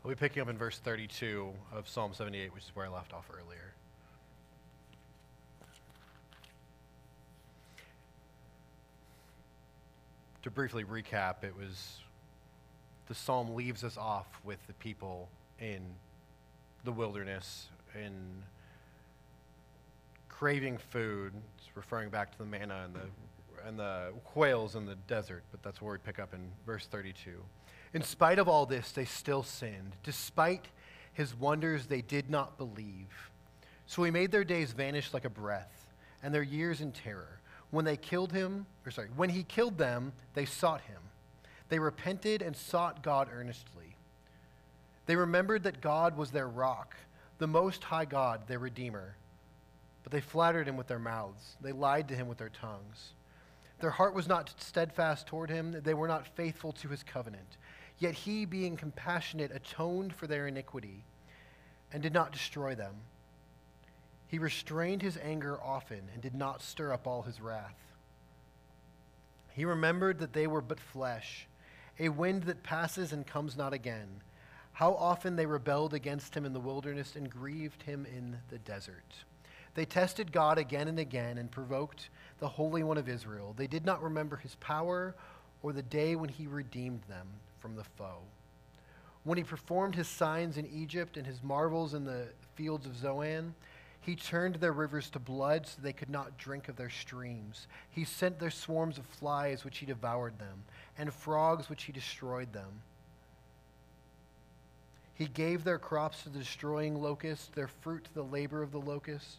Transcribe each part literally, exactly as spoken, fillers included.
I'll be picking up in verse thirty-two of Psalm seventy-eight, which is where I left off earlier. To briefly recap, it was the psalm leaves us off with the people in the wilderness, in craving food. It's referring back to the manna and the and the quails in the desert, but that's where we pick up in verse thirty-two. In spite of all this, they still sinned. Despite his wonders, they did not believe. So he made their days vanish like a breath, and their years in terror. When they killed him, or sorry, when he killed them, they sought him. They repented and sought God earnestly. They remembered that God was their rock, the Most High God, their Redeemer. But they flattered him with their mouths. They lied to him with their tongues. Their heart was not steadfast toward him. They were not faithful to his covenant. Yet he, being compassionate, atoned for their iniquity and did not destroy them. He restrained his anger often and did not stir up all his wrath. He remembered that they were but flesh, a wind that passes and comes not again. How often they rebelled against him in the wilderness and grieved him in the desert. They tested God again and again and provoked the Holy One of Israel. They did not remember his power or the day when he redeemed them from the foe. When he performed his signs in Egypt and his marvels in the fields of Zoan, he turned their rivers to blood so they could not drink of their streams. He sent their swarms of flies, which he devoured them, and frogs, which he destroyed them. He gave their crops to the destroying locust, their fruit to the labor of the locust.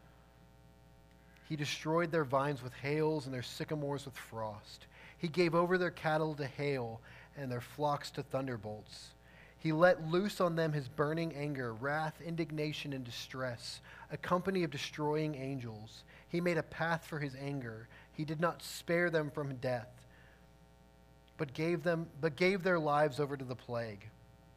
He destroyed their vines with hails and their sycamores with frost. He gave over their cattle to hail and their flocks to thunderbolts. He let loose on them his burning anger, wrath, indignation, and distress, a company of destroying angels. He made a path for his anger. He did not spare them from death, but gave them, but gave their lives over to the plague.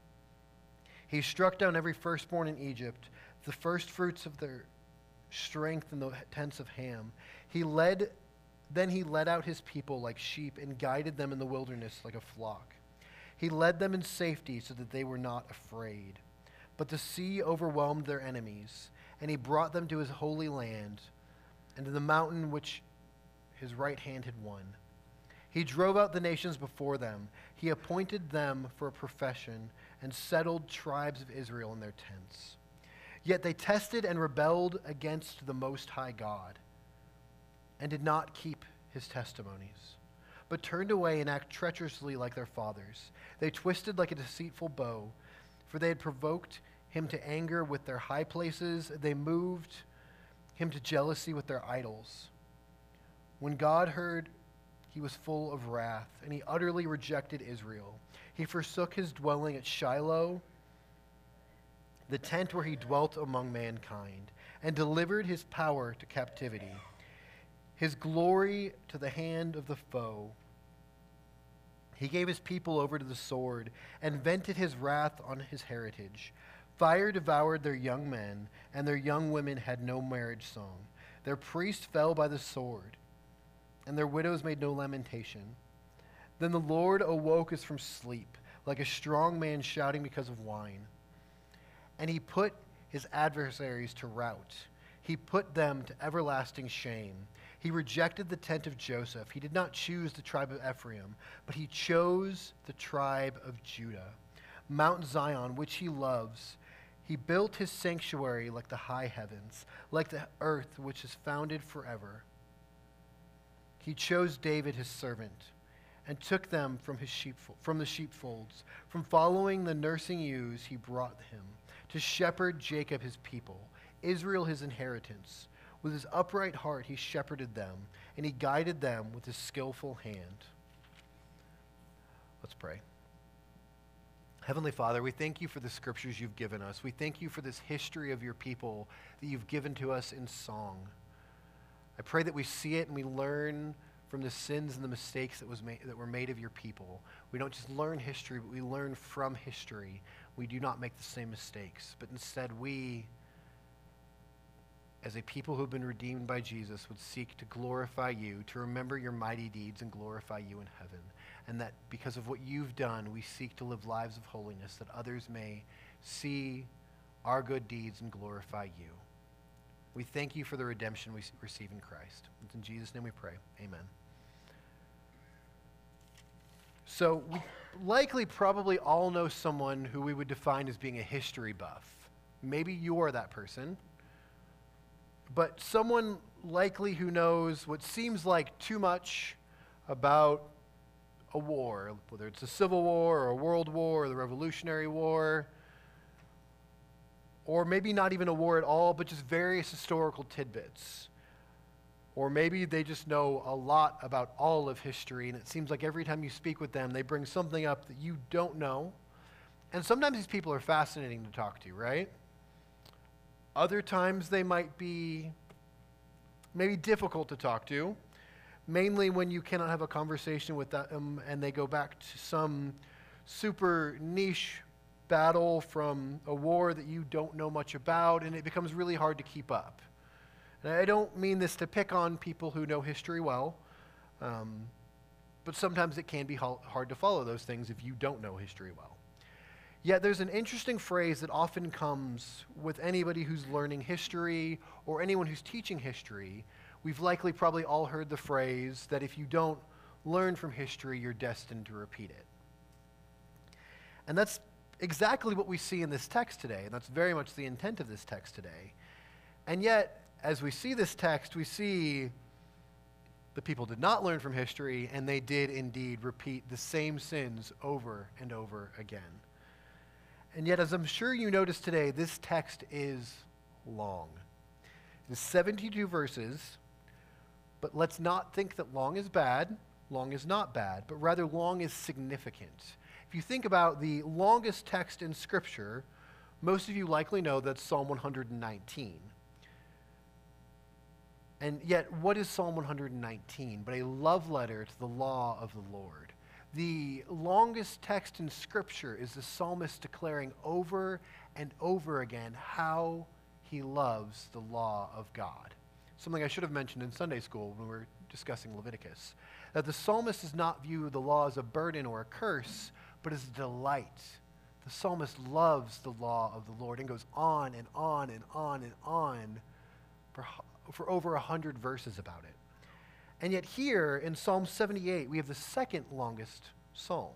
He struck down every firstborn in Egypt, the first fruits of their strength in the tents of Ham. He led, then he led out his people like sheep and guided them in the wilderness like a flock. He led them in safety so that they were not afraid. But the sea overwhelmed their enemies, and he brought them to his holy land and to the mountain which his right hand had won. He drove out the nations before them. He appointed them for a profession and settled tribes of Israel in their tents. Yet they tested and rebelled against the Most High God and did not keep his testimonies, but turned away and acted treacherously like their fathers. They twisted like a deceitful bow, for they had provoked him to anger with their high places. They moved him to jealousy with their idols. When God heard, he was full of wrath, and he utterly rejected Israel. He forsook his dwelling at Shiloh, the tent where he dwelt among mankind, and delivered his power to captivity, his glory to the hand of the foe. He gave his people over to the sword and vented his wrath on his heritage. Fire devoured their young men, and their young women had no marriage song. Their priests fell by the sword, and their widows made no lamentation. Then the Lord awoke us from sleep, like a strong man shouting because of wine. And he put his adversaries to rout. He put them to everlasting shame. He rejected the tent of Joseph. He did not choose the tribe of Ephraim, but he chose the tribe of Judah, Mount Zion, which he loves. He built his sanctuary like the high heavens, like the earth which is founded forever. He chose David his servant and took them from his sheep, from the sheepfolds. From following the nursing ewes he brought him to shepherd Jacob his people, Israel his inheritance. With his upright heart he shepherded them, and he guided them with his skillful hand. Let's pray. Heavenly Father, we thank you for the scriptures you've given us. We thank you for this history of your people that you've given to us in song. I pray that we see it and we learn from the sins and the mistakes that, was made, that were made of your people. We don't just learn history, but we learn from history. We do not make the same mistakes, but instead we as a people who have been redeemed by Jesus, would seek to glorify you, to remember your mighty deeds and glorify you in heaven. And that because of what you've done, we seek to live lives of holiness, that others may see our good deeds and glorify you. We thank you for the redemption we receive in Christ. It's in Jesus' name we pray. Amen. So we likely probably all know someone who we would define as being a history buff. Maybe you're that person. But someone likely who knows what seems like too much about a war, whether it's a civil war or a world war or the Revolutionary War, or maybe not even a war at all, but just various historical tidbits. Or maybe they just know a lot about all of history, and it seems like every time you speak with them, they bring something up that you don't know. And sometimes these people are fascinating to talk to, right? Other times they might be maybe difficult to talk to, mainly when you cannot have a conversation with them and they go back to some super niche battle from a war that you don't know much about, and it becomes really hard to keep up. And I don't mean this to pick on people who know history well, um, but sometimes it can be hard to follow those things if you don't know history well. Yet there's an interesting phrase that often comes with anybody who's learning history or anyone who's teaching history. We've likely probably all heard the phrase that if you don't learn from history, you're destined to repeat it. And that's exactly what we see in this text today, and that's very much the intent of this text today. And yet, as we see this text, we see the people did not learn from history, and they did indeed repeat the same sins over and over again. And yet, as I'm sure you noticed today, this text is long. It is seventy-two verses, but let's not think that long is bad. Long is not bad, but rather long is significant. If you think about the longest text in Scripture, most of you likely know that's Psalm one hundred nineteen. And yet, what is Psalm one hundred nineteen but a love letter to the law of the Lord? The longest text in Scripture is the psalmist declaring over and over again how he loves the law of God. Something I should have mentioned in Sunday school when we were discussing Leviticus. That the psalmist does not view the law as a burden or a curse, but as a delight. The psalmist loves the law of the Lord and goes on and on and on and on for, for over a hundred verses about it. And yet here in Psalm seventy-eight, we have the second longest psalm.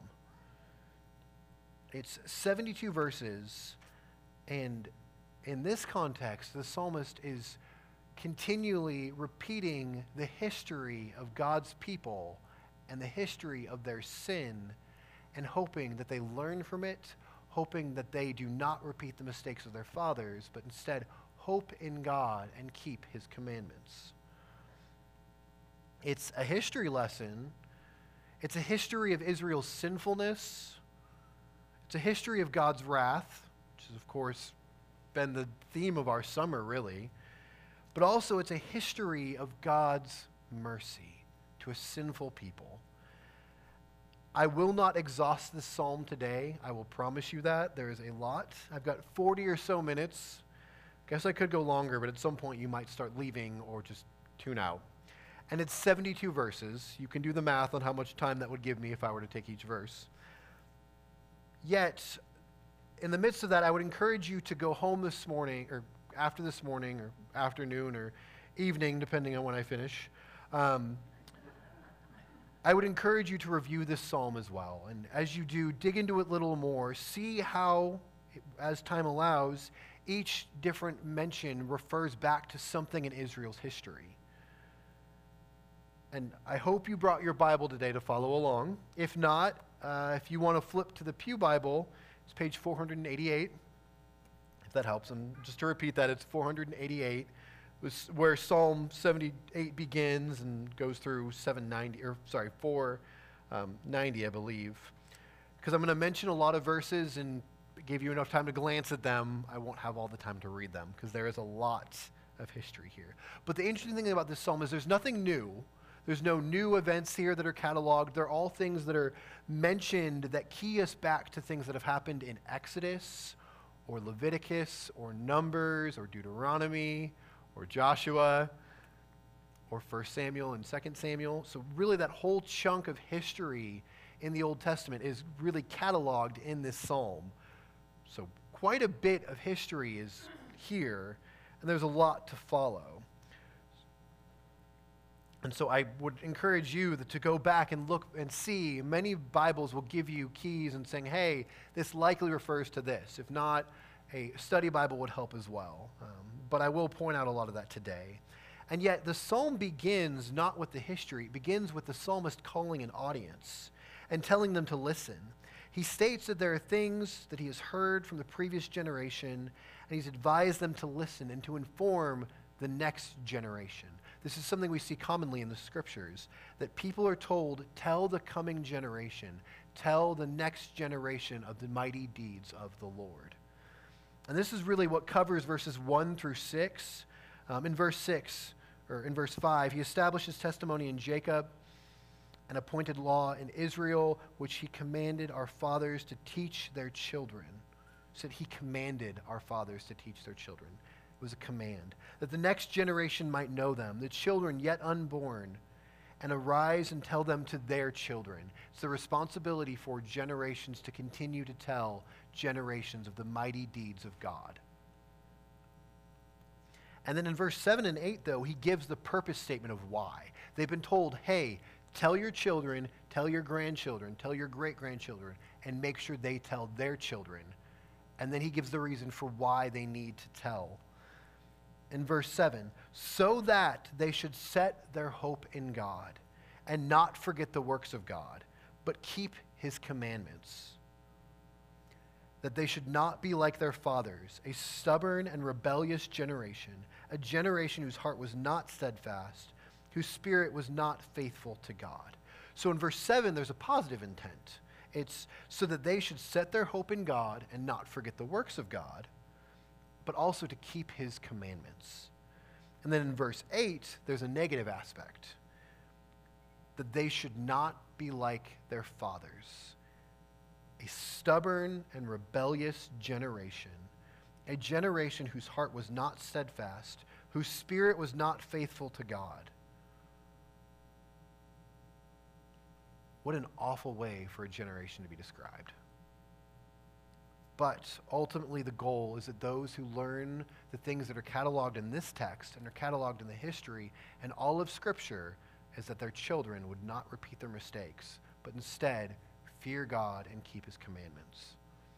It's seventy-two verses, and in this context, the psalmist is continually repeating the history of God's people and the history of their sin, and hoping that they learn from it, hoping that they do not repeat the mistakes of their fathers, but instead hope in God and keep his commandments. It's a history lesson. It's a history of Israel's sinfulness. It's a history of God's wrath, which has, of course, been the theme of our summer, really. But also, it's a history of God's mercy to a sinful people. I will not exhaust this psalm today. I will promise you that. There is a lot. I've got forty or so minutes. Guess I could go longer, but at some point you might start leaving or just tune out. And it's seventy-two verses. You can do the math on how much time that would give me if I were to take each verse. Yet, in the midst of that, I would encourage you to go home this morning, or after this morning, or afternoon, or evening, depending on when I finish. Um, I would encourage you to review this psalm as well. And as you do, dig into it a little more. See how, as time allows, each different mention refers back to something in Israel's history. And I hope you brought your Bible today to follow along. If not, uh, if you want to flip to the Pew Bible, it's page four hundred eighty-eight, if that helps. And just to repeat that, it's four hundred eighty-eight, was where Psalm seventy-eight begins and goes through seven ninety, or sorry, four ninety, I believe. Because I'm going to mention a lot of verses and give you enough time to glance at them. I won't have all the time to read them because there is a lot of history here. But the interesting thing about this psalm is there's nothing new. There's no new events here that are cataloged. They're all things that are mentioned that key us back to things that have happened in Exodus or Leviticus or Numbers or Deuteronomy or Joshua or First Samuel and Second Samuel. So really that whole chunk of history in the Old Testament is really cataloged in this psalm. So quite a bit of history is here, and there's a lot to follow. And so I would encourage you to go back and look and see. Many Bibles will give you keys and saying, hey, this likely refers to this. If not, a study Bible would help as well. Um, but I will point out a lot of that today. And yet the psalm begins not with the history. It begins with the psalmist calling an audience and telling them to listen. He states that there are things that he has heard from the previous generation, and he's advised them to listen and to inform the next generation. This is something we see commonly in the scriptures, that people are told, tell the coming generation, tell the next generation of the mighty deeds of the Lord. And this is really what covers verses one through six. Um, in verse six, or in verse five, he establishes testimony in Jacob and appointed law in Israel, which he commanded our fathers to teach their children. Said he commanded our fathers to teach their children. It was a command, that the next generation might know them, the children yet unborn, and arise and tell them to their children. It's the responsibility for generations to continue to tell generations of the mighty deeds of God. And then in verse seven and eight, though, he gives the purpose statement of why. They've been told, hey, tell your children, tell your grandchildren, tell your great-grandchildren, and make sure they tell their children. And then he gives the reason for why they need to tell. In verse seven, so that they should set their hope in God and not forget the works of God, but keep his commandments. That they should not be like their fathers, a stubborn and rebellious generation, a generation whose heart was not steadfast, whose spirit was not faithful to God. So in verse seven, there's a positive intent. It's so that they should set their hope in God and not forget the works of God, but also to keep his commandments. And then in verse eight, there's a negative aspect, that they should not be like their fathers, a stubborn and rebellious generation, a generation whose heart was not steadfast, whose spirit was not faithful to God. What an awful way for a generation to be described. But ultimately the goal is that those who learn the things that are cataloged in this text and are cataloged in the history and all of Scripture is that their children would not repeat their mistakes, but instead fear God and keep his commandments.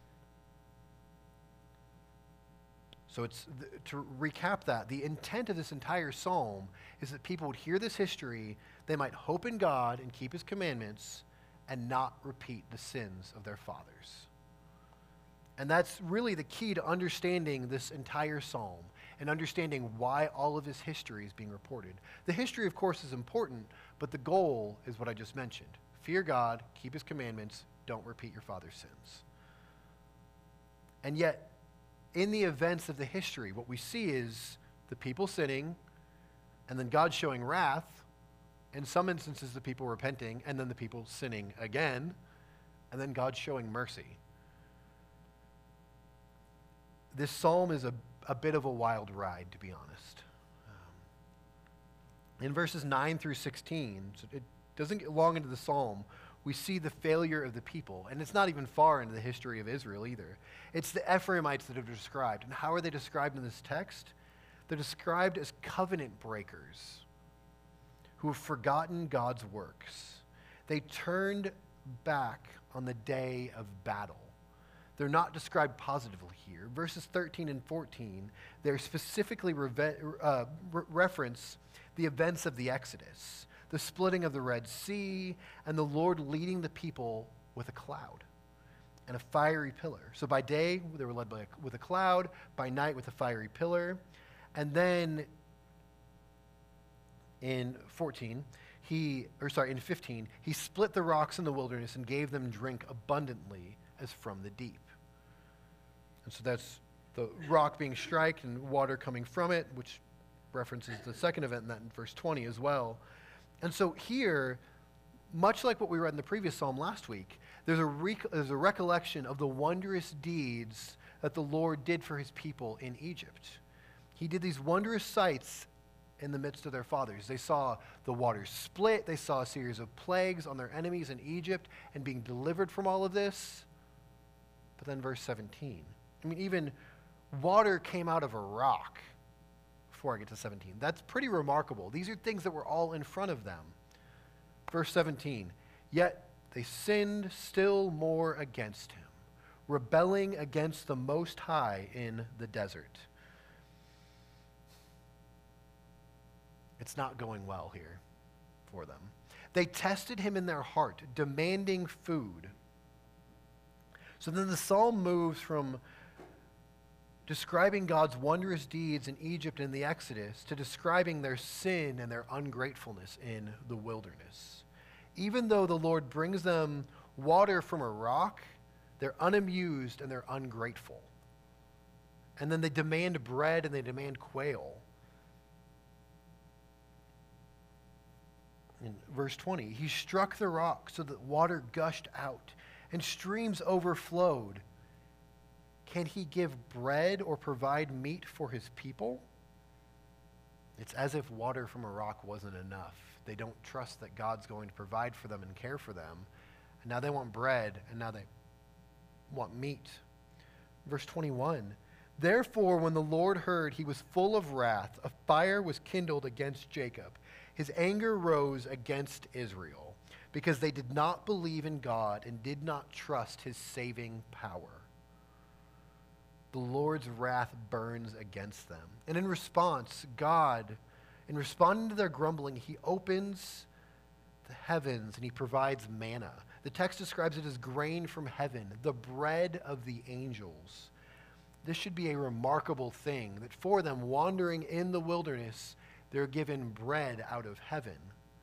So it's th- to recap that, the intent of this entire psalm is that people would hear this history, they might hope in God and keep his commandments and not repeat the sins of their fathers. And that's really the key to understanding this entire psalm and understanding why all of this history is being reported. The history, of course, is important, but the goal is what I just mentioned. Fear God, keep his commandments, don't repeat your father's sins. And yet, in the events of the history, what we see is the people sinning, and then God showing wrath, in some instances the people repenting, and then the people sinning again, and then God showing mercy. This psalm is a, a bit of a wild ride, to be honest. Um, in verses nine through sixteen, so it doesn't get long into the psalm, we see the failure of the people. And it's not even far into the history of Israel either. It's the Ephraimites that are described. And how are they described in this text? They're described as covenant breakers who have forgotten God's works. They turned back on the day of battle. They're not described positively here. Verses thirteen and fourteen, they're specifically reve- uh, re- reference the events of the Exodus, the splitting of the Red Sea, and the Lord leading the people with a cloud and a fiery pillar. So by day, they were led by a, with a cloud, by night with a fiery pillar. And then in fourteen, he, or sorry, in fifteen, he split the rocks in the wilderness and gave them drink abundantly as from the deep. And so that's the rock being struck and water coming from it, which references the second event in that in verse twenty as well. And so here, much like what we read in the previous psalm last week, there's a, rec- there's a recollection of the wondrous deeds that the Lord did for his people in Egypt. He did these wondrous sights in the midst of their fathers. They saw the waters split. They saw a series of plagues on their enemies in Egypt and being delivered from all of this. But then verse seventeen. I mean, even water came out of a rock before I get to seventeen. That's pretty remarkable. These are things that were all in front of them. Verse seventeen. Yet they sinned still more against him, rebelling against the Most High in the desert. It's not going well here for them. They tested him in their heart, demanding food. So then the psalm moves from describing God's wondrous deeds in Egypt and the Exodus to describing their sin and their ungratefulness in the wilderness. Even though the Lord brings them water from a rock, they're unamused and they're ungrateful. And then they demand bread and they demand quail. In verse twenty, he struck the rock so that water gushed out and streams overflowed. Can he give bread or provide meat for his people? It's as if water from a rock wasn't enough. They don't trust that God's going to provide for them and care for them. And now they want bread, and now they want meat. Verse twenty-one, therefore when the Lord heard, he was full of wrath. A fire was kindled against Jacob. His anger rose against Israel because they did not believe in God and did not trust his saving power. The Lord's wrath burns against them. And in response, God, in responding to their grumbling, he opens the heavens and he provides manna. The text describes it as grain from heaven, the bread of the angels. This should be a remarkable thing that for them wandering in the wilderness, they're given bread out of heaven.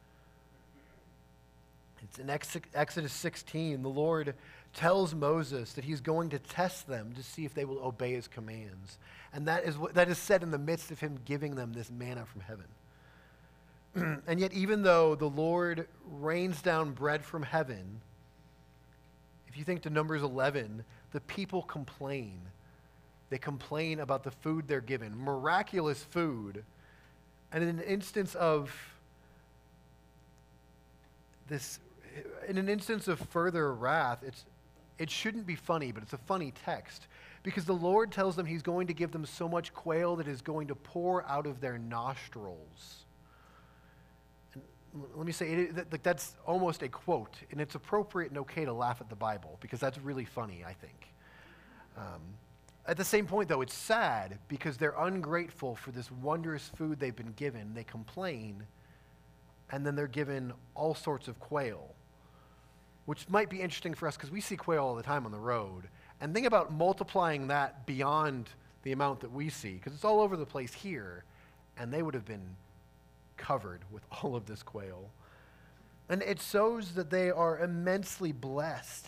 It's in Exodus sixteen, the Lord tells Moses that he's going to test them to see if they will obey his commands. And that is what that is said in the midst of him giving them this manna from heaven. And yet, even though the Lord rains down bread from heaven, if you think to Numbers eleven, the people complain. They complain about the food they're given, miraculous food. And in an instance of this, in an instance of further wrath, it's it shouldn't be funny, but it's a funny text because the Lord tells them he's going to give them so much quail that is going to pour out of their nostrils. And let me say, it, that, that's almost a quote, and it's appropriate and okay to laugh at the Bible because that's really funny, I think. Um, At the same point, though, it's sad because they're ungrateful for this wondrous food they've been given. They complain, and then they're given all sorts of quail, which might be interesting for us because we see quail all the time on the road. And think about multiplying that beyond the amount that we see, because it's all over the place here, and they would have been covered with all of this quail. And it shows that they are immensely blessed.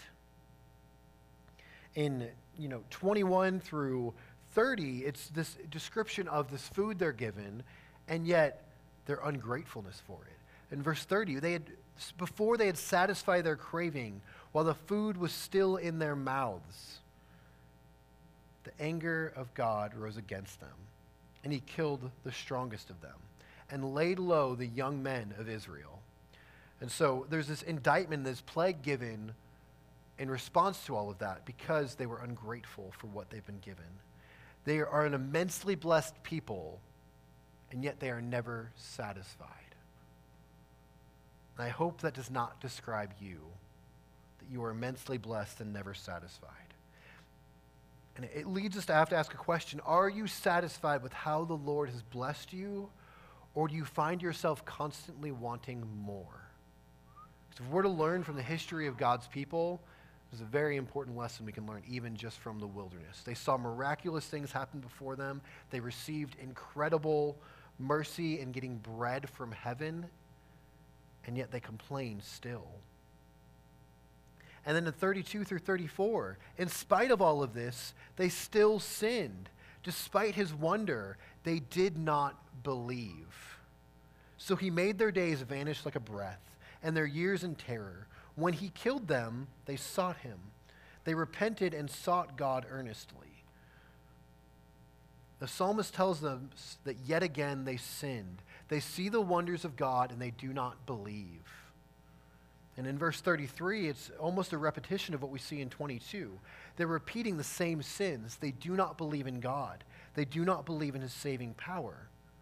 In you know, twenty-one through thirty, it's this description of this food they're given, and yet their ungratefulness for it. In verse thirty, they had, before they had satisfied their craving, while the food was still in their mouths, the anger of God rose against them, and he killed the strongest of them, and laid low the young men of Israel. And so there's this indictment, this plague given in response to all of that, because they were ungrateful for what they've been given. They are an immensely blessed people, and yet they are never satisfied. And I hope that does not describe you, that you are immensely blessed and never satisfied. And it leads us to have to ask a question: are you satisfied with how the Lord has blessed you, or do you find yourself constantly wanting more? Because if we're to learn from the history of God's people, there's a very important lesson we can learn even just from the wilderness. They saw miraculous things happen before them. They received incredible mercy in getting bread from heaven, and yet they complained still. And then in thirty-two through thirty-four, in spite of all of this, they still sinned. Despite his wonder, they did not believe. So he made their days vanish like a breath, and their years in terror. When he killed them, they sought him. They repented and sought God earnestly. The psalmist tells them that yet again they sinned. They see the wonders of God and they do not believe. And in verse thirty-three, it's almost a repetition of what we see in twenty-two. They're repeating the same sins. They do not believe in God. They do not believe in his saving power.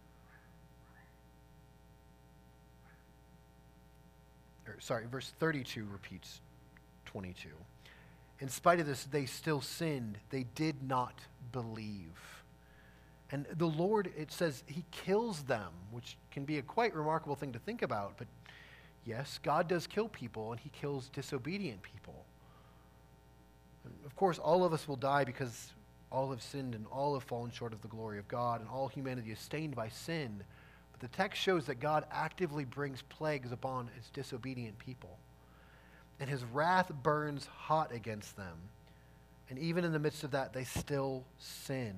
Or, sorry, verse thirty-two repeats twenty-two. In spite of this, they still sinned. They did not believe. And the Lord, it says, he kills them, which can be a quite remarkable thing to think about. But yes, God does kill people, and he kills disobedient people. And of course, all of us will die because all have sinned and all have fallen short of the glory of God, and all humanity is stained by sin. But the text shows that God actively brings plagues upon his disobedient people. And his wrath burns hot against them. And even in the midst of that, they still sin.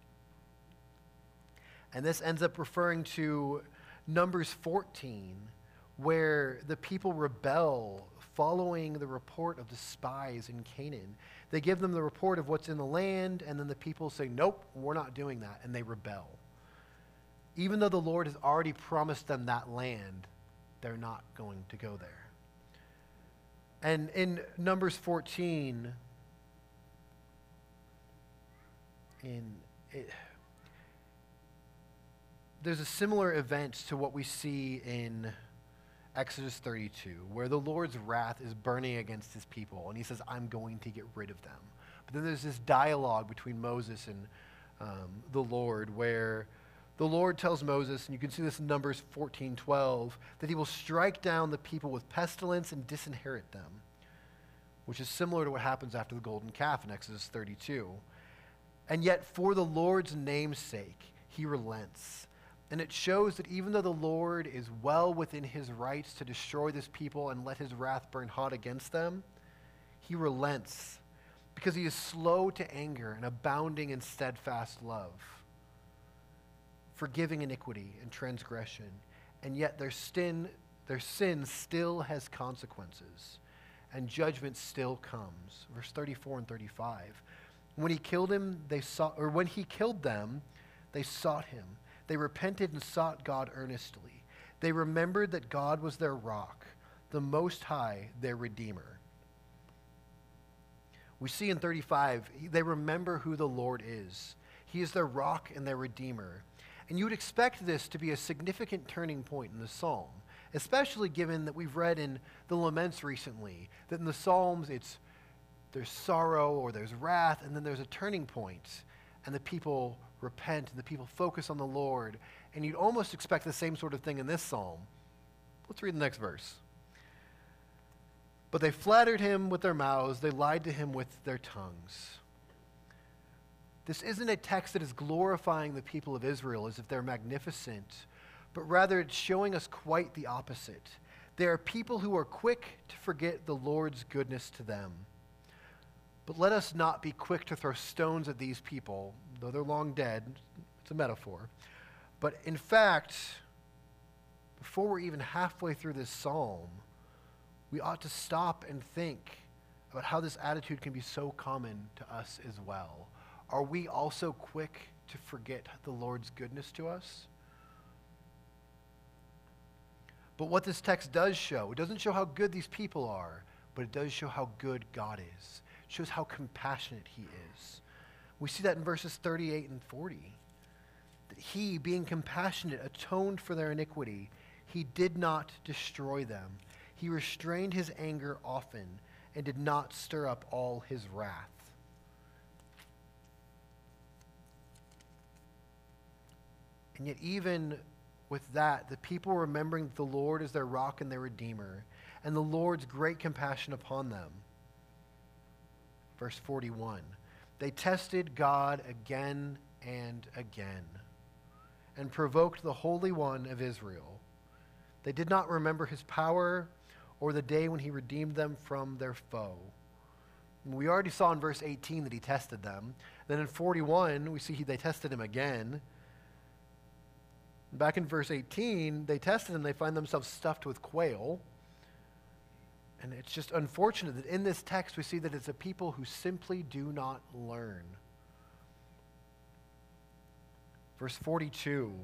And this ends up referring to Numbers fourteen, where the people rebel following the report of the spies in Canaan. They give them the report of what's in the land, and then the people say, nope, we're not doing that, and they rebel. Even though the Lord has already promised them that land, they're not going to go there. And in Numbers fourteen, in it, there's a similar event to what we see in Exodus thirty-two, where the Lord's wrath is burning against his people, and he says, I'm going to get rid of them. But then there's this dialogue between Moses and um, the Lord, where the Lord tells Moses, and you can see this in Numbers fourteen twelve, that he will strike down the people with pestilence and disinherit them, which is similar to what happens after the golden calf in Exodus thirty-two. And yet, for the Lord's name's sake, he relents. And it shows that even though the Lord is well within his rights to destroy this people and let his wrath burn hot against them, he relents because he is slow to anger and abounding in steadfast love, forgiving iniquity and transgression. And yet their sin, their sin still has consequences, and judgment still comes. Verse thirty-four and thirty-five. When he killed him, they sought, or when he killed them, they sought him. They repented and sought God earnestly. They remembered that God was their rock, the Most High, their Redeemer. We see in thirty-five, they remember who the Lord is. He is their rock and their Redeemer. And you would expect this to be a significant turning point in the psalm, especially given that we've read in the laments recently, that in the Psalms it's there's sorrow or there's wrath, and then there's a turning point, and the people repent, and the people focus on the Lord. And you'd almost expect the same sort of thing in this psalm. Let's read the next verse. But they flattered him with their mouths, they lied to him with their tongues. This isn't a text that is glorifying the people of Israel as if they're magnificent, but rather it's showing us quite the opposite. They are people who are quick to forget the Lord's goodness to them. But let us not be quick to throw stones at these people, though they're long dead. It's a metaphor. But in fact, before we're even halfway through this psalm, we ought to stop and think about how this attitude can be so common to us as well. Are we also quick to forget the Lord's goodness to us? But what this text does show, it doesn't show how good these people are, but it does show how good God is. It shows how compassionate he is. We see that in verses thirty-eight and forty. That he, being compassionate, atoned for their iniquity. He did not destroy them. He restrained his anger often and did not stir up all his wrath. And yet even with that, the people remembering that the Lord is their rock and their Redeemer, and the Lord's great compassion upon them. Verse forty-one, they tested God again and again, and provoked the Holy One of Israel. They did not remember his power or the day when he redeemed them from their foe. And we already saw in verse eighteen that he tested them. Then in forty-one, we see he, they tested him again. Back in verse eighteen, they tested him, they find themselves stuffed with quail. And it's just unfortunate that in this text we see that it's a people who simply do not learn. Verse forty-two,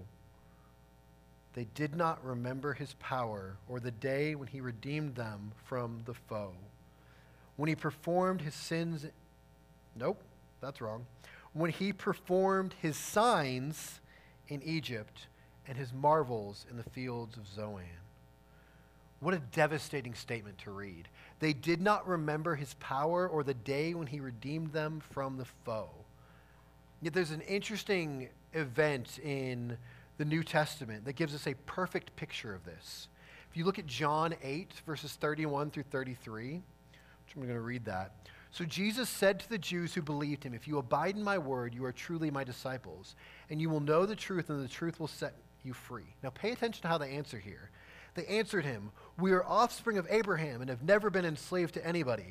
they did not remember his power or the day when he redeemed them from the foe. When he performed his sins, nope, that's wrong. When he performed his signs in Egypt and his marvels in the fields of Zoan. What a devastating statement to read. They did not remember his power or the day when he redeemed them from the foe. Yet there's an interesting event in the New Testament that gives us a perfect picture of this. If you look at John eight, verses thirty-one through thirty-three, which I'm going to read that. So Jesus said to the Jews who believed him, "If you abide in my word, you are truly my disciples, and you will know the truth, and the truth will set you free." Now pay attention to how they answer here. They answered him, "We are offspring of Abraham and have never been enslaved to anybody."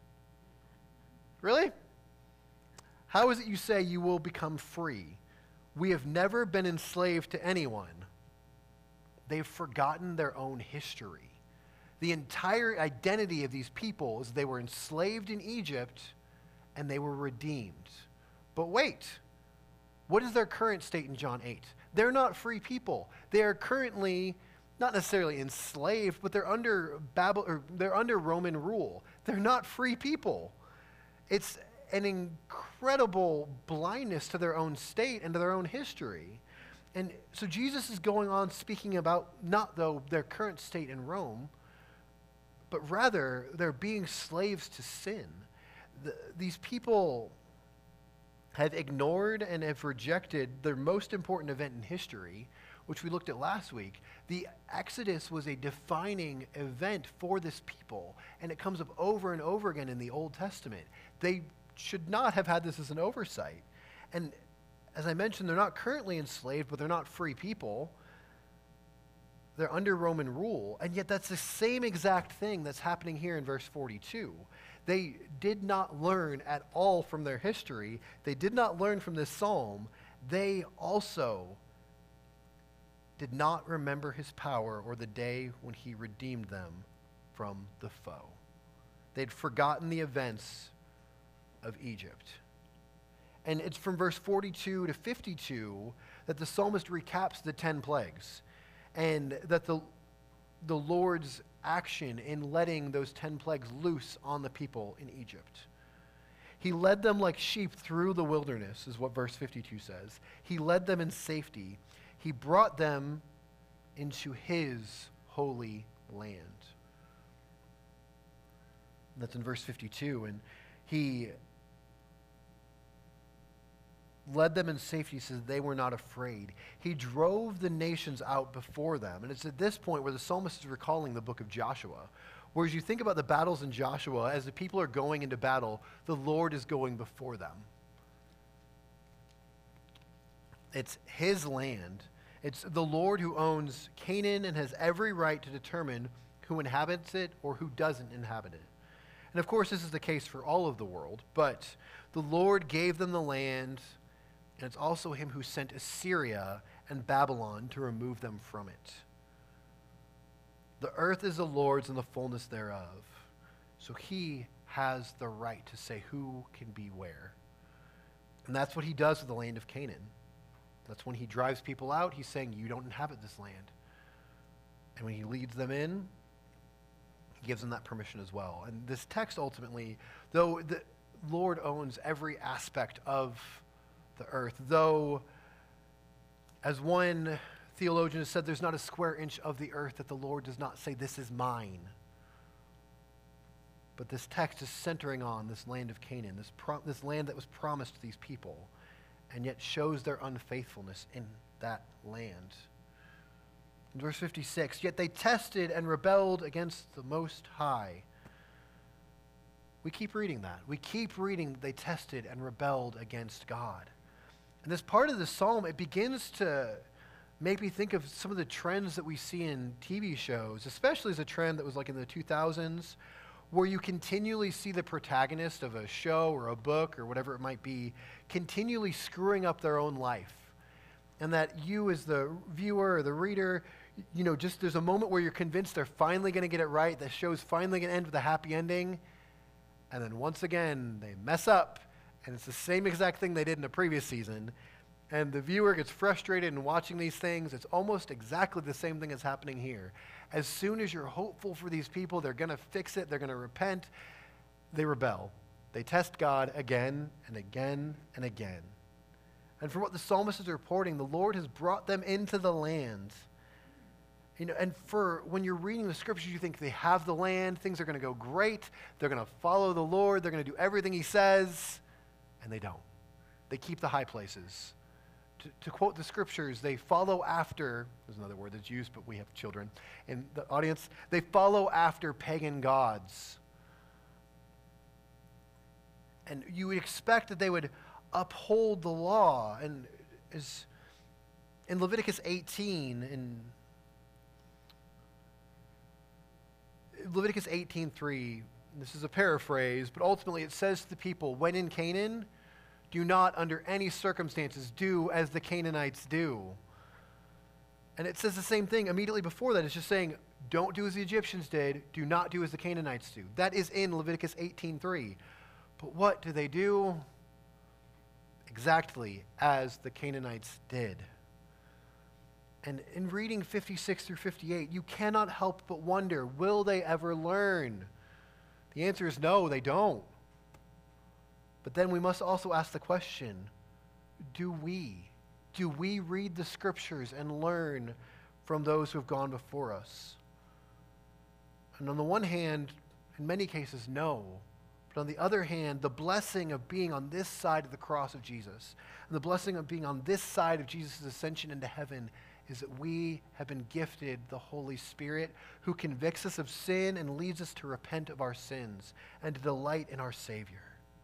Really? How is it you say you will become free? We have never been enslaved to anyone. They've forgotten their own history. The entire identity of these people is they were enslaved in Egypt and they were redeemed. But wait, what is their current state in John eight? They're not free people. They are currently not necessarily enslaved, but they're under Babel, or they're under Roman rule. They're not free people. It's an incredible blindness to their own state and to their own history. And so Jesus is going on speaking about not, though, their current state in Rome, but rather they're being slaves to sin. The, these people have ignored and have rejected their most important event in history, which we looked at last week. The Exodus was a defining event for this people, and it comes up over and over again in the Old Testament. They should not have had this as an oversight. And as I mentioned, they're not currently enslaved, but they're not free people. They're under Roman rule, and yet that's the same exact thing that's happening here in verse forty-two. They did not learn at all from their history. They did not learn from this psalm. They also did not remember his power or the day when he redeemed them from the foe. They'd forgotten the events of Egypt. And it's from verse forty-two to fifty-two that the psalmist recaps the ten plagues, and that the, the Lord's action in letting those ten plagues loose on the people in Egypt. He led them like sheep through the wilderness, is what verse fifty-two says. He led them in safety. He brought them into his holy land. That's in verse fifty-two. And he led them in safety, says they were not afraid. He drove the nations out before them. And it's at this point where the psalmist is recalling the book of Joshua. Whereas you think about the battles in Joshua, as the people are going into battle, the Lord is going before them. It's his land. It's the Lord who owns Canaan and has every right to determine who inhabits it or who doesn't inhabit it. And of course, this is the case for all of the world, but the Lord gave them the land, and it's also him who sent Assyria and Babylon to remove them from it. The earth is the Lord's and the fullness thereof. So he has the right to say who can be where. And that's what he does with the land of Canaan. That's when he drives people out, he's saying, you don't inhabit this land. And when he leads them in, he gives them that permission as well. And this text ultimately, though the Lord owns every aspect of the earth, though, as one theologian has said, there's not a square inch of the earth that the Lord does not say, this is mine. But this text is centering on this land of Canaan, this, pro- this land that was promised to these people, and yet shows their unfaithfulness in that land. In verse fifty-six, yet they tested and rebelled against the Most High. We keep reading that. We keep reading they tested and rebelled against God. And this part of the psalm, it begins to make me think of some of the trends that we see in T V shows, especially as a trend that was like in the two thousands, where you continually see the protagonist of a show or a book or whatever it might be continually screwing up their own life. And that you as the viewer or the reader, you know, just there's a moment where you're convinced they're finally going to get it right, the show's finally going to end with a happy ending, and then once again they mess up, and it's the same exact thing they did in the previous season, And the viewer gets frustrated in watching these things. It's almost exactly the same thing that's happening here. As soon as you're hopeful for these people, they're going to fix it, they're going to repent, they rebel. They test God again and again and again. And from what the psalmist is reporting, the Lord has brought them into the land. You know, and for when you're reading the scriptures, you think they have the land, things are going to go great, they're going to follow the Lord, they're going to do everything he says, and they don't. They keep the high places. To, to quote the scriptures, they follow after, there's another word that's used, but we have children in the audience, they follow after pagan gods. And you would expect that they would uphold the law. And as in Leviticus eighteen, in Leviticus eighteen three, this is a paraphrase, but ultimately it says to the people, when in Canaan, do not under any circumstances do as the Canaanites do. And it says the same thing immediately before that. It's just saying, don't do as the Egyptians did, do not do as the Canaanites do. That is in Leviticus eighteen three. But what do they do? Exactly as the Canaanites did. And in reading fifty-six through fifty-eight, you cannot help but wonder, will they ever learn? The answer is no, they don't. But then we must also ask the question, do we? Do we read the scriptures and learn from those who have gone before us? And on the one hand, in many cases, no. But on the other hand, the blessing of being on this side of the cross of Jesus, and the blessing of being on this side of Jesus' ascension into heaven, is that we have been gifted the Holy Spirit, who convicts us of sin and leads us to repent of our sins and to delight in our Savior.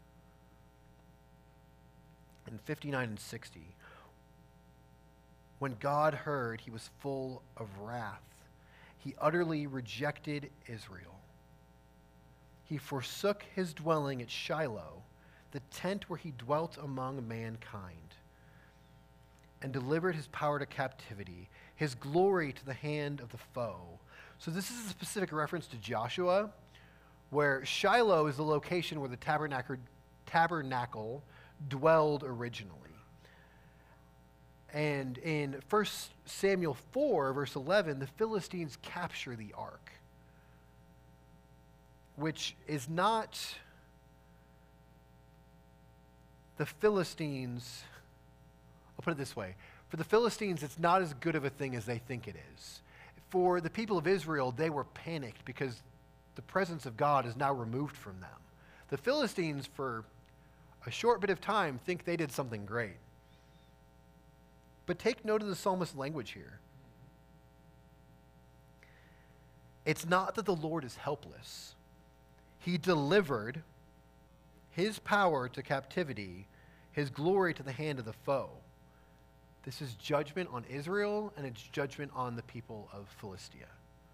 In fifty-nine and sixty, when God heard, he was full of wrath. He utterly rejected Israel. He forsook his dwelling at Shiloh, the tent where he dwelt among mankind, and delivered his power to captivity, his glory to the hand of the foe. So this is a specific reference to Joshua, where Shiloh is the location where the tabernacle, tabernacle dwelled originally. And in First Samuel four, verse eleven, the Philistines capture the ark, which is not the Philistines. I'll put it this way. For the Philistines, it's not as good of a thing as they think it is. For the people of Israel, they were panicked because the presence of God is now removed from them. The Philistines, for a short bit of time, think they did something great. But take note of the psalmist's language here. It's not that the Lord is helpless. He delivered his power to captivity, his glory to the hand of the foe. This is judgment on Israel, and it's judgment on the people of Philistia.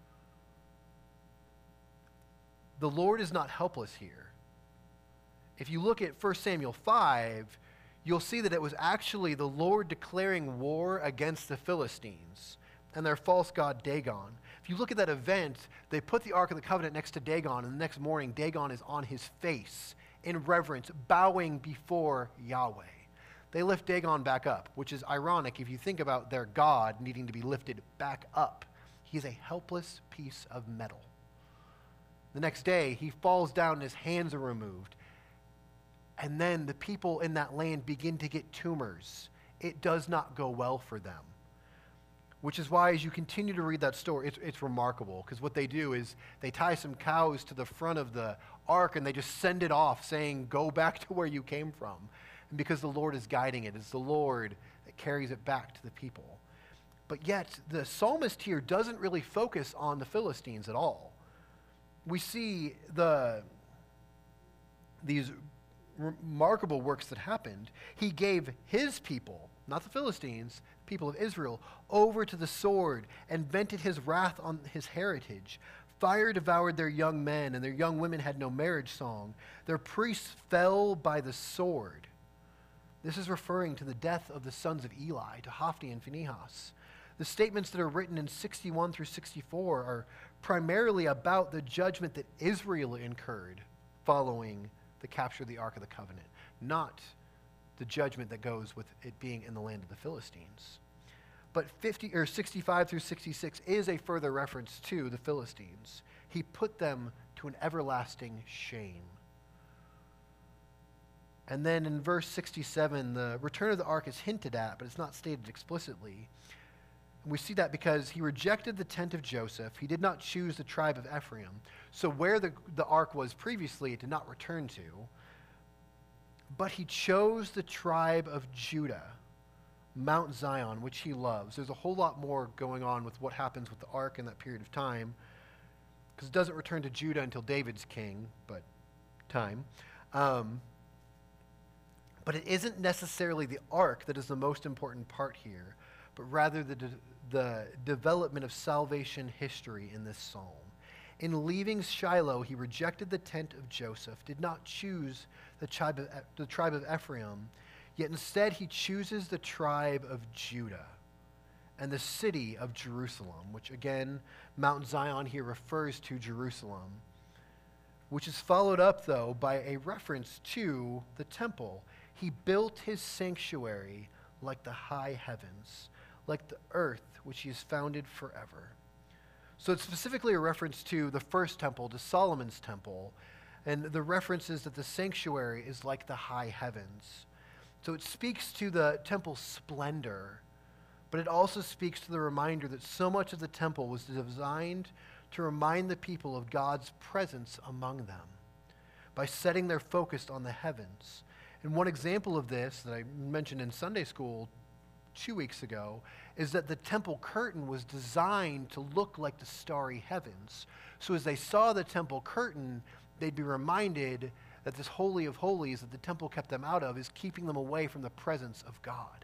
The Lord is not helpless here. If you look at First Samuel five, you'll see that it was actually the Lord declaring war against the Philistines and their false god Dagon. If you look at that event, they put the Ark of the Covenant next to Dagon, and the next morning Dagon is on his face in reverence, bowing before Yahweh. They lift Dagon back up, which is ironic if you think about their God needing to be lifted back up. He's a helpless piece of metal. The next day, he falls down and his hands are removed. And then the people in that land begin to get tumors. It does not go well for them. Which is why as you continue to read that story, it's, it's remarkable, because what they do is they tie some cows to the front of the ark and they just send it off saying, go back to where you came from. And because the Lord is guiding it, it's the Lord that carries it back to the people. But yet, the psalmist here doesn't really focus on the Philistines at all. We see the these remarkable works that happened. He gave his people, not the Philistines, people of Israel, over to the sword and vented his wrath on his heritage. Fire devoured their young men, and their young women had no marriage song. Their priests fell by the sword. This is referring to the death of the sons of Eli, to Hophni and Phinehas. The statements that are written in sixty-one through sixty-four are primarily about the judgment that Israel incurred following the capture of the Ark of the Covenant, not the judgment that goes with it being in the land of the Philistines. But fifty or sixty-five through sixty-six is a further reference to the Philistines. He put them to an everlasting shame. And then in verse sixty-seven, the return of the ark is hinted at, but it's not stated explicitly. And we see that because he rejected the tent of Joseph. He did not choose the tribe of Ephraim. So where the, the ark was previously, it did not return to. But he chose the tribe of Judah, Mount Zion, which he loves. There's a whole lot more going on with what happens with the ark in that period of time, because it doesn't return to Judah until David's king, but time. Um, but it isn't necessarily the ark that is the most important part here, but rather the, de- the development of salvation history in this psalm. In leaving Shiloh, he rejected the tent of Joseph, did not choose the tribe of, the tribe of Ephraim, yet instead he chooses the tribe of Judah and the city of Jerusalem, which again, Mount Zion here refers to Jerusalem, which is followed up, though, by a reference to the temple. He built his sanctuary like the high heavens, like the earth which he has founded forever. So it's specifically a reference to the first temple, to Solomon's temple, and the reference is that the sanctuary is like the high heavens. So it speaks to the temple's splendor, but it also speaks to the reminder that so much of the temple was designed to remind the people of God's presence among them by setting their focus on the heavens. And one example of this that I mentioned in Sunday school two weeks ago is that the temple curtain was designed to look like the starry heavens. So as they saw the temple curtain, they'd be reminded that this Holy of Holies that the temple kept them out of is keeping them away from the presence of God.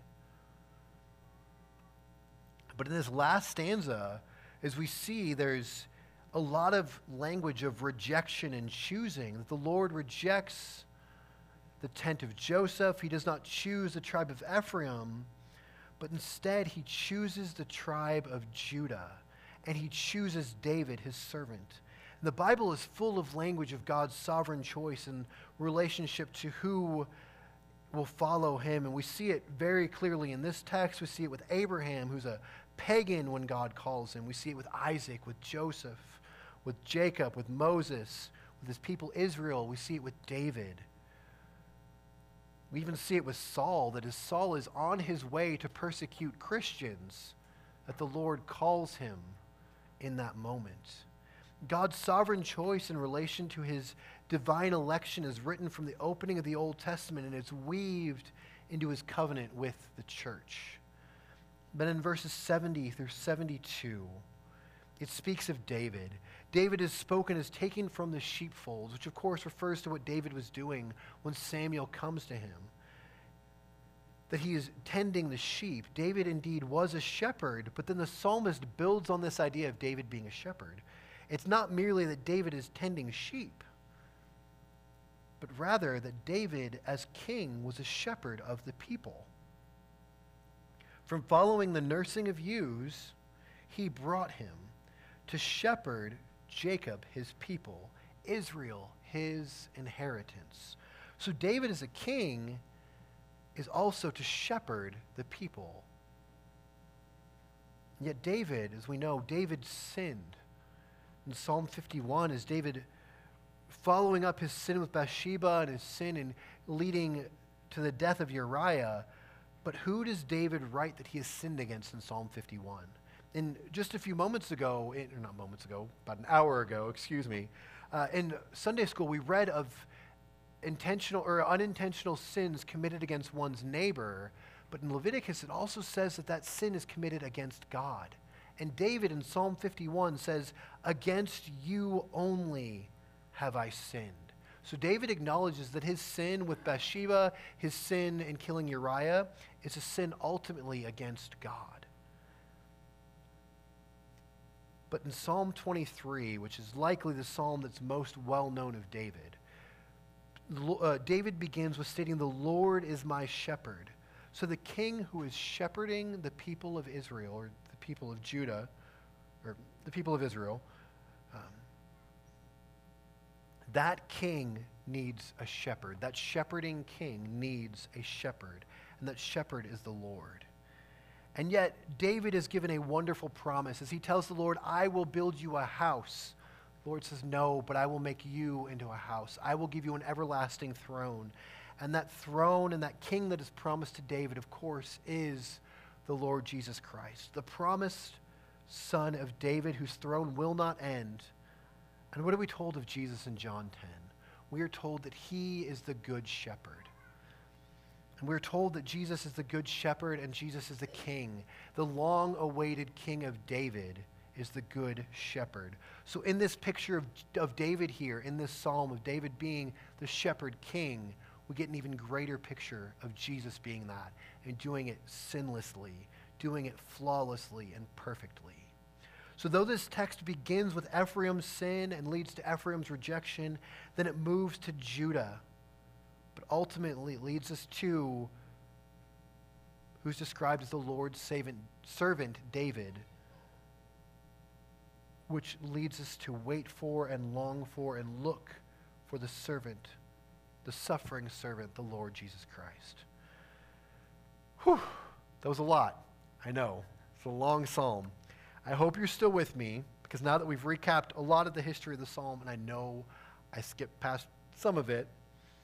But in this last stanza, as we see, there's a lot of language of rejection and choosing, that the Lord rejects the tent of Joseph. He does not choose the tribe of Ephraim, but instead he chooses the tribe of Judah, and he chooses David, his servant. And the Bible is full of language of God's sovereign choice in relationship to who will follow him, and we see it very clearly in this text. We see it with Abraham, who's a pagan when God calls him. We see it with Isaac, with Joseph, with Jacob, with Moses, with his people Israel. We see it with David. We even see it with Saul, that as Saul is on his way to persecute Christians, that the Lord calls him in that moment. God's sovereign choice in relation to his divine election is written from the opening of the Old Testament, and it's weaved into his covenant with the church. But in verses seventy through seventy-two, it speaks of David. David is spoken as taken from the sheepfolds, which of course refers to what David was doing when Samuel comes to him. That he is tending the sheep. David indeed was a shepherd, but then the psalmist builds on this idea of David being a shepherd. It's not merely that David is tending sheep, but rather that David, as king, was a shepherd of the people. From following the nursing of ewes, he brought him to shepherd Jacob, his people, Israel, his inheritance. So David as a king is also to shepherd the people. Yet David, as we know, David sinned. In Psalm fifty-one, is David following up his sin with Bathsheba and his sin in leading to the death of Uriah. But who does David write that he has sinned against in Psalm fifty-one? And just a few moments ago, in, or not moments ago, about an hour ago, excuse me, uh, in Sunday school we read of intentional or unintentional sins committed against one's neighbor. But in Leviticus it also says that that sin is committed against God. And David in Psalm fifty-one says, "Against you only have I sinned." So David acknowledges that his sin with Bathsheba, his sin in killing Uriah, is a sin ultimately against God. But in Psalm twenty-three, which is likely the psalm that's most well known of David, uh, David begins with stating, "The Lord is my shepherd." So the king who is shepherding the people of Israel, or the people of Judah, or the people of Israel, um, that king needs a shepherd. That shepherding king needs a shepherd, and that shepherd is the Lord. And yet, David is given a wonderful promise as he tells the Lord, I will build you a house. The Lord says, no, but I will make you into a house. I will give you an everlasting throne. And that throne and that king that is promised to David, of course, is the Lord Jesus Christ, the promised son of David whose throne will not end. And what are we told of Jesus in John ten? We are told that he is the good shepherd. And we're told that Jesus is the good shepherd and Jesus is the king. The long-awaited king of David is the good shepherd. So in this picture of, of David here, in this psalm of David being the shepherd king, we get an even greater picture of Jesus being that and doing it sinlessly, doing it flawlessly and perfectly. So though this text begins with Ephraim's sin and leads to Ephraim's rejection, then it moves to Judah. But ultimately it leads us to who's described as the Lord's servant, David, which leads us to wait for and long for and look for the servant, the suffering servant, the Lord Jesus Christ. Whew, that was a lot. I know. It's a long psalm. I hope you're still with me, because now that we've recapped a lot of the history of the psalm, and I know I skipped past some of it,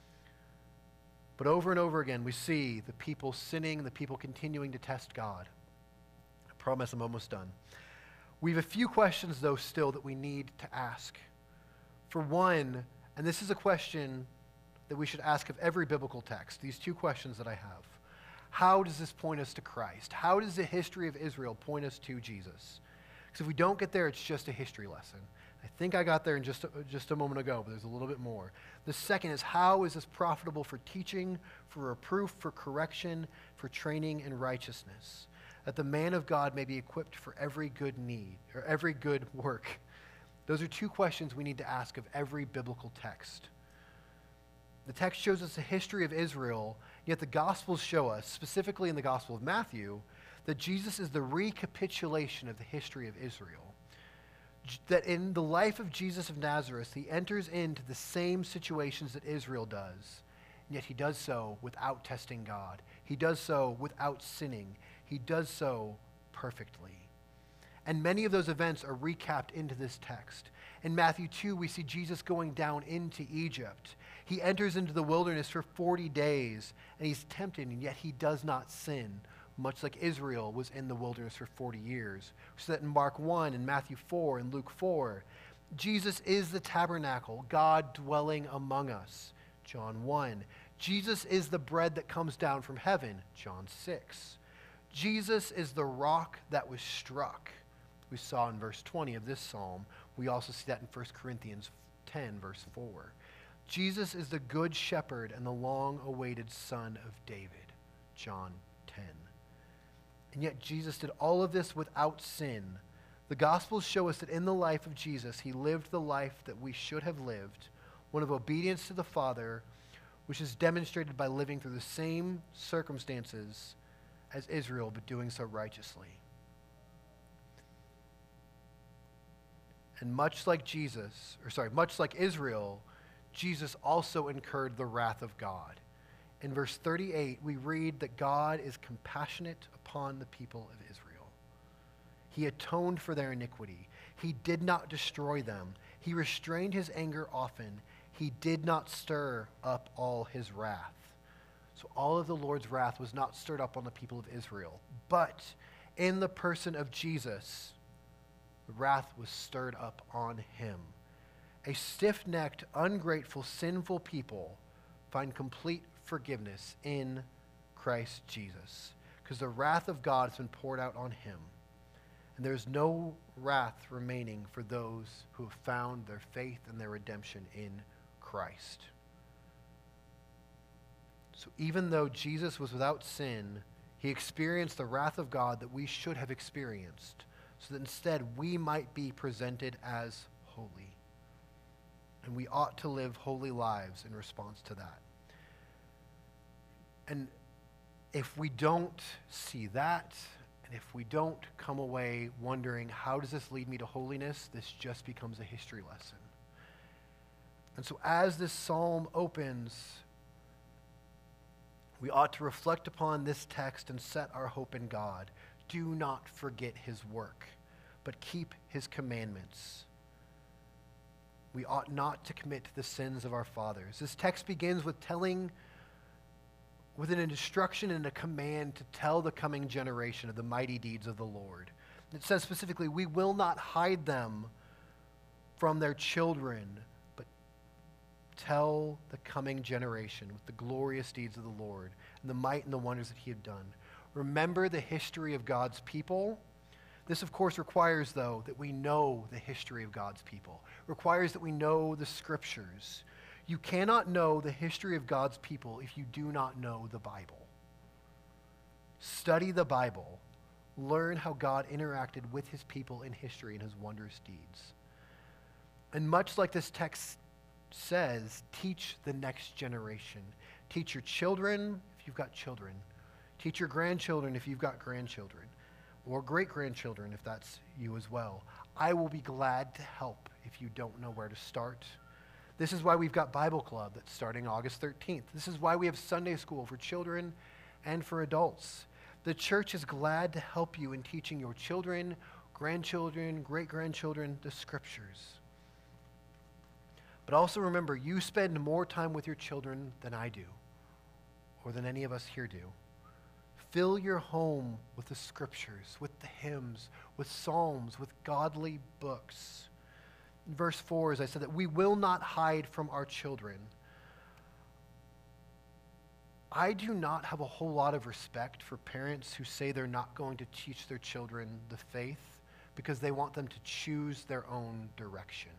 but over and over again we see the people sinning, the people continuing to test God. I promise I'm almost done. We have a few questions, though, still that we need to ask. For one, and this is a question that we should ask of every biblical text, these two questions that I have. How does this point us to Christ? How does the history of Israel point us to Jesus? Because if we don't get there, it's just a history lesson. I think I got there in just a, just a moment ago, but there's a little bit more. The second is, how is this profitable for teaching, for reproof, for correction, for training in righteousness, that the man of God may be equipped for every good need, or every good work? Those are two questions we need to ask of every biblical text. The text shows us the history of Israel, yet the Gospels show us, specifically in the Gospel of Matthew, that Jesus is the recapitulation of the history of Israel. That in the life of Jesus of Nazareth, he enters into the same situations that Israel does, and yet he does so without testing God. He does so without sinning. He does so perfectly. And many of those events are recapped into this text. In Matthew two, we see Jesus going down into Egypt. He enters into the wilderness for forty days, and he's tempted, and yet he does not sin, much like Israel was in the wilderness for forty years. So that in Mark one, and Matthew four, and Luke four, Jesus is the tabernacle, God dwelling among us, John one. Jesus is the bread that comes down from heaven, John six. Jesus is the rock that was struck, we saw in verse twenty of this psalm. We also see that in First Corinthians ten, verse four. Jesus is the good shepherd and the long-awaited son of David, John ten. And yet Jesus did all of this without sin. The Gospels show us that in the life of Jesus, he lived the life that we should have lived, one of obedience to the Father, which is demonstrated by living through the same circumstances as Israel, but doing so righteously. And much like Jesus, or sorry, much like Israel, Jesus also incurred the wrath of God. In verse thirty-eight, we read that God is compassionate upon the people of Israel. He atoned for their iniquity. He did not destroy them. He restrained his anger often. He did not stir up all his wrath. So all of the Lord's wrath was not stirred up on the people of Israel. But in the person of Jesus, the wrath was stirred up on him. A stiff-necked, ungrateful, sinful people find complete forgiveness in Christ Jesus, because the wrath of God has been poured out on him. And there is no wrath remaining for those who have found their faith and their redemption in Christ. So even though Jesus was without sin, he experienced the wrath of God that we should have experienced, so that instead we might be presented as holy. And we ought to live holy lives in response to that. And if we don't see that, and if we don't come away wondering, how does this lead me to holiness? This just becomes a history lesson. And so as this psalm opens, we ought to reflect upon this text and set our hope in God. Do not forget his work, but keep his commandments. We ought not to commit to the sins of our fathers. This text begins with telling, with an instruction and a command to tell the coming generation of the mighty deeds of the Lord. It says specifically, we will not hide them from their children, but tell the coming generation with the glorious deeds of the Lord and the might and the wonders that he had done. Remember the history of God's people. This, of course, requires, though, that we know the history of God's people. It requires that we know the scriptures. You cannot know the history of God's people if you do not know the Bible. Study the Bible. Learn how God interacted with his people in history and his wondrous deeds. And much like this text says, teach the next generation. Teach your children if you've got children. Teach your grandchildren if you've got grandchildren. Or great-grandchildren if that's you as well. I will be glad to help if you don't know where to start. This is why we've got Bible Club that's starting August thirteenth. This is why we have Sunday school for children and for adults. The church is glad to help you in teaching your children, grandchildren, great-grandchildren the scriptures. But also remember, you spend more time with your children than I do, or than any of us here do. Fill your home with the scriptures, with the hymns, with psalms, with godly books. In verse four, as I said, that we will not hide from our children. I do not have a whole lot of respect for parents who say they're not going to teach their children the faith because they want them to choose their own direction.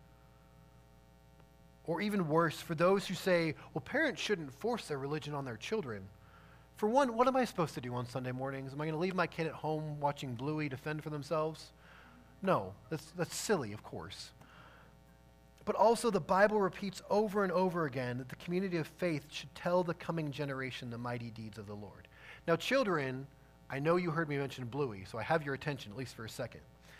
Or even worse, for those who say, well, parents shouldn't force their religion on their children. For one, what am I supposed to do on Sunday mornings? Am I going to leave my kid at home watching Bluey defend for themselves? No, that's, that's silly, of course. But also the Bible repeats over and over again that the community of faith should tell the coming generation the mighty deeds of the Lord. Now, children, I know you heard me mention Bluey, so I have your attention, at least for a second.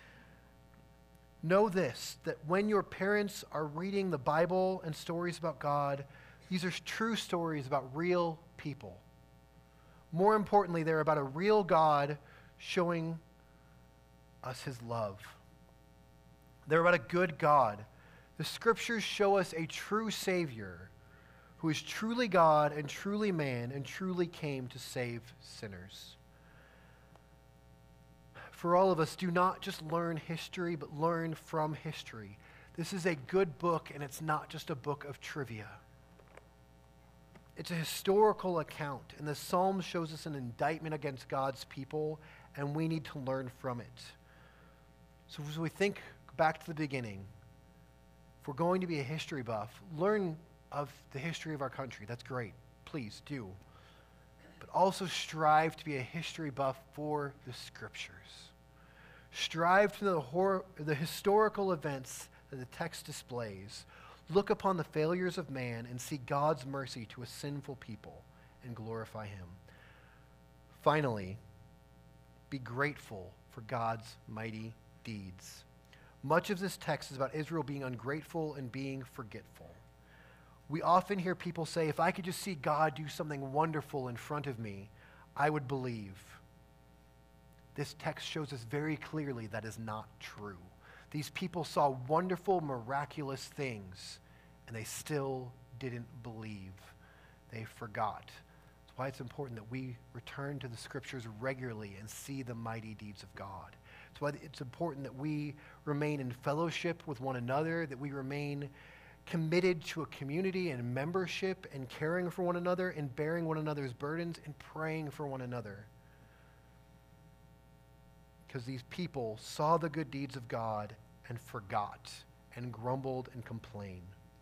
Know this, that when your parents are reading the Bible and stories about God, these are true stories about real people. More importantly, they're about a real God showing us his love. They're about a good God. The scriptures show us a true Savior who is truly God and truly man and truly came to save sinners. For all of us, do not just learn history, but learn from history. This is a good book, and it's not just a book of trivia. It's a historical account, and the Psalm shows us an indictment against God's people, and we need to learn from it. So as we think back to the beginning, if we're going to be a history buff, learn of the history of our country. That's great. Please do. But also strive to be a history buff for the scriptures. Strive to the, hor- the historical events that the text displays. Look upon the failures of man and see God's mercy to a sinful people and glorify him. Finally, be grateful for God's mighty deeds. Much of this text is about Israel being ungrateful and being forgetful. We often hear people say, if I could just see God do something wonderful in front of me, I would believe. This text shows us very clearly that is not true. These people saw wonderful, miraculous things, and they still didn't believe. They forgot. That's why it's important that we return to the scriptures regularly and see the mighty deeds of God. That's why it's important that we remain in fellowship with one another, that we remain committed to a community and membership and caring for one another and bearing one another's burdens and praying for one another. Because these people saw the good deeds of God and forgot and grumbled and complained.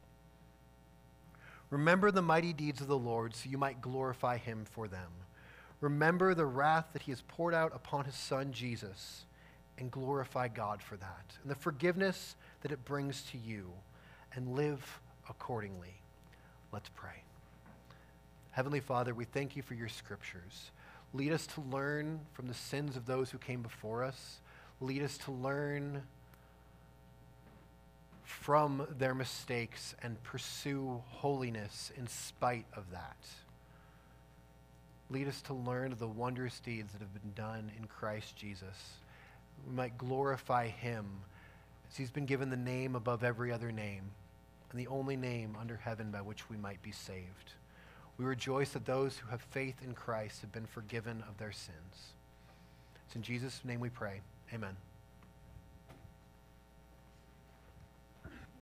Remember the mighty deeds of the Lord so you might glorify him for them. Remember the wrath that he has poured out upon his son Jesus and glorify God for that, and the forgiveness that it brings to you, and live accordingly. Let's pray. Heavenly Father, we thank you for your scriptures. Lead us to learn from the sins of those who came before us. Lead us to learn from their mistakes and pursue holiness in spite of that. Lead us to learn of the wondrous deeds that have been done in Christ Jesus. We might glorify him as he's been given the name above every other name and the only name under heaven by which we might be saved. We rejoice that those who have faith in Christ have been forgiven of their sins. It's in Jesus' name we pray. Amen.